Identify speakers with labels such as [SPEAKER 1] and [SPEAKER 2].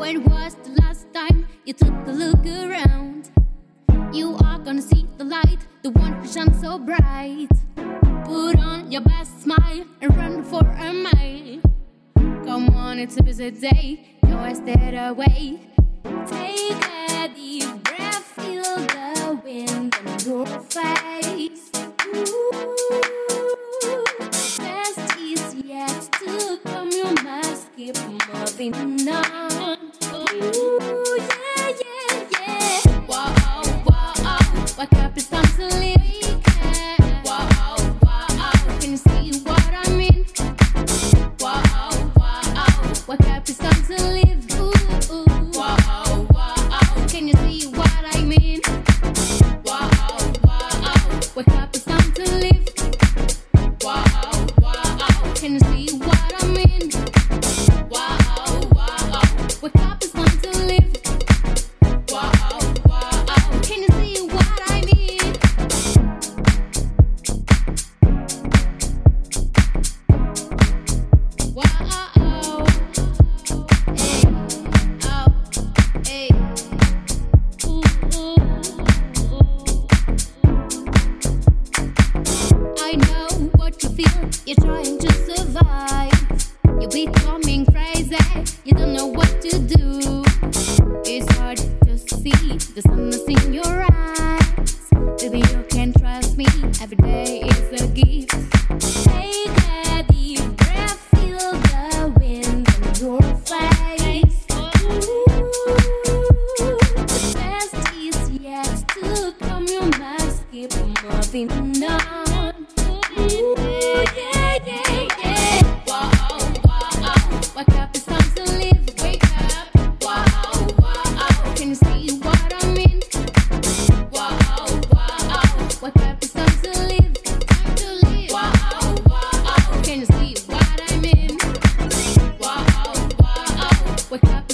[SPEAKER 1] When was the last time you took a look around? You are gonna see the light, the one who shines so bright. Put on your best smile and run for a mile. Come on, it's a busy day, don't waste it away. Take a deep breath, feel the wind on your face. Ooh, best is yet to come, you must keep moving on. Ooh, yeah, yeah, yeah. Whoa, whoa, wake up, it's time to live. Whoa, whoa, can you see what I mean? Whoa, whoa, wake up, it's time to live. Ooh, whoa, whoa, can you see what I mean? Whoa, whoa, wake up, it's time to live. Whoa, whoa, can you see what I mean? Whoa, whoa, wake up, it's time to live. Whoa, whoa, can you see what I mean? Whoa, hey, oh, hey, ooh, ooh, ooh. I know what you feel, you're trying to survive. You're becoming crazy, you don't know what to do. It's hard to see the sadness in your eyes. Baby, you can trust me, every day is a gift. Take a deep breath, feel the wind on your face. Ooh, the best is yet to come, you must keep moving on. Ooh, yeah, yeah, yeah. Whoa, whoa, wake up, it's time to live. Wake up. Whoa, whoa, can you see what I mean? Whoa, whoa, wake up, it's time to live. Time to live. Whoa, whoa, can you see what I mean? Whoa, whoa, wake up.